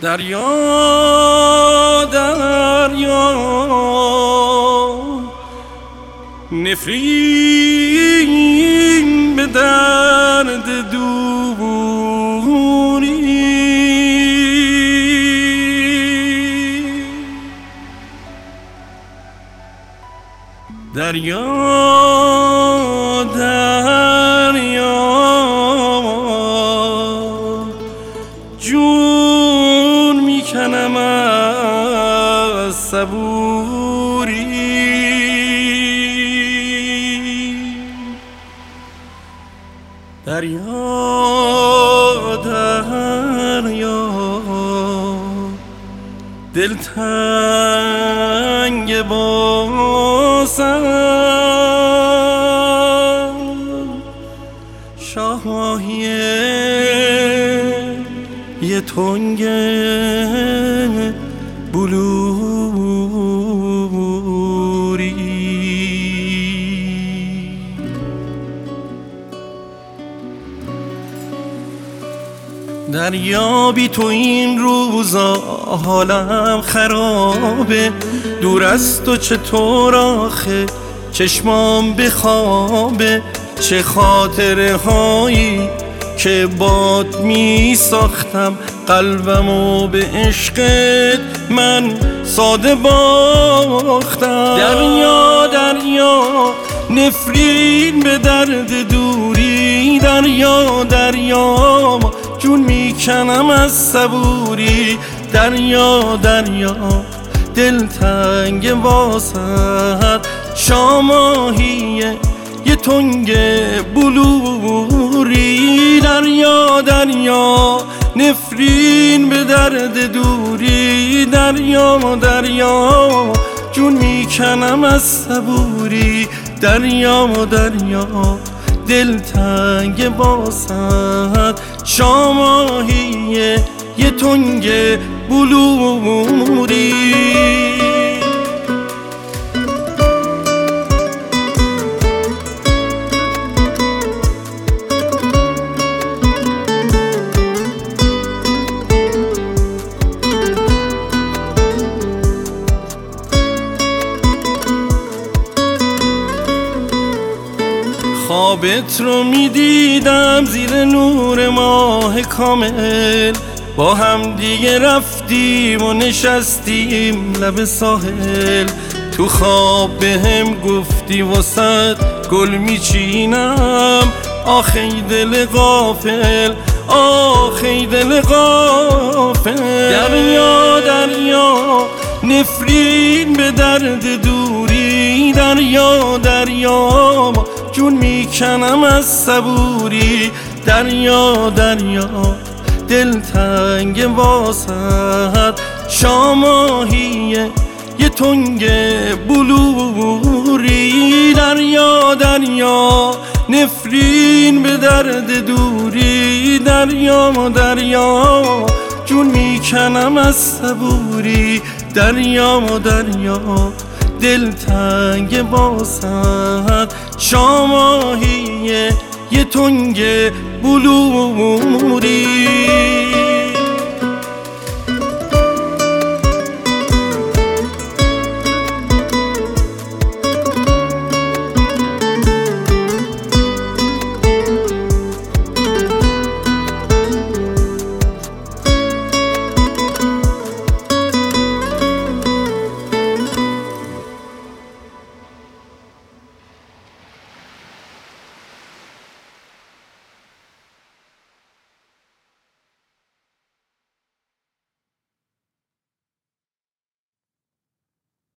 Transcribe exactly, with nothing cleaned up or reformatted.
دریا دریا نفرین به درد دوری، دریا دریا جون میکنم از صبوری، دریا دریا دلتنگ باسم، شاهی یه تنگ بلوری. دریا بی تو این روزا حالم خرابه، دور از تو چطور آخه چشمام بخوابه، چه خاطره هایی که باد می ساختم، قلبمو به عشقت من ساده باختم. دریا دریا نفرین به درد دوری، دریا دریا جون میکنم از صبوری، دریا دریا دلتنگ واسط، شاماهیه یه تنگ بلوری، دریا دریا نفرین به درد دوری، دریا دریا جون میکنم از صبوری، دریا دریا دلتنگ واسط، شاماهیه یه تنگ بلوری. خوابت رو میدیدم زیر نور ماه کامل، با هم دیگه رفتیم و نشستیم لب ساحل، تو خواب به هم گفتی واسد گل میچینم، آخی دل غافل آخی دل غافل. دریا دریا نفرین به درد دوری، دریا دریا جون میکنم از صبوری، دریا دریا دلتنگ واسط، شاماهیه یه تنگ بلوری، دریا دریا نفرین به درد دوری، دریا دریا جون میکنم از صبوری، دریا دریا دلتنگ واسط، شاماهیه یه تنگ بلوری.